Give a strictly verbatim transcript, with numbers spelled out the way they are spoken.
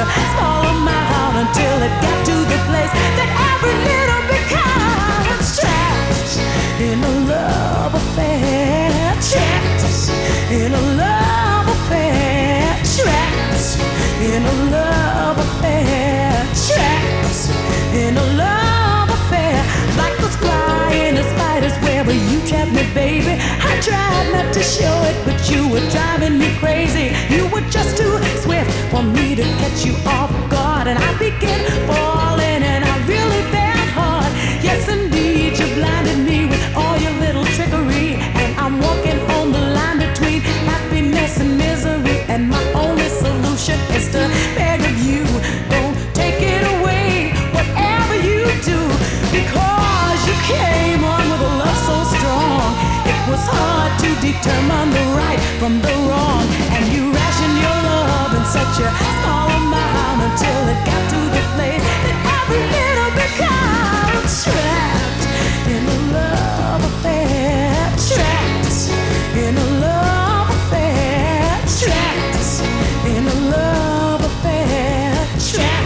small amount until it got to the place that every little becomes trapped in a love affair. Trapped in a love affair. Trapped in a love affair. Trapped in a love affair. Like a fly in a spider's web, but you trapped me, baby. I tried not to show it, but you were driving me crazy. You were just too swift for me to catch you off guard, and I began falling, and I really fell hard. Yes, indeed, you blinded me with all your little trickery, and I'm walking on the line between happiness and misery. And my only solution is to beg of you, don't take it away, whatever you do, because you came on with a love so strong. It was hard to determine the right from the wrong, and you rationed your love in such a small amount until it got to the place that every little becomes trapped in a love affair. Trapped in a love affair. Trapped in a love affair. Trapped